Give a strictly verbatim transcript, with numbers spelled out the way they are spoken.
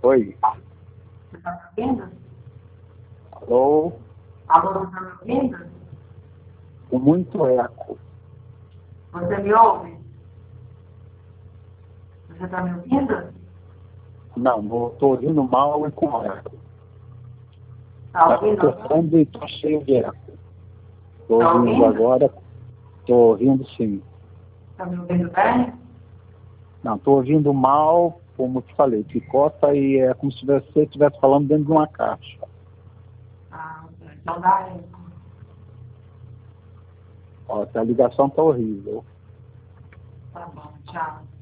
Oi. Você está me ouvindo? Alô? Alô, você está me ouvindo? Com muito eco. Você me ouve? Você está me ouvindo? Não, não estou ouvindo mal e com eco. Está Está ouvindo? tocando e estou cheio de eco. Estou Tá ouvindo ouvindo? agora. Estou ouvindo sim. Está me ouvindo bem? Não, estou ouvindo mal, como te falei, picota e é como se você estivesse falando dentro de uma caixa. Ah, ok. Então dá aí. Ó, a ligação está horrível. Tá bom, tchau.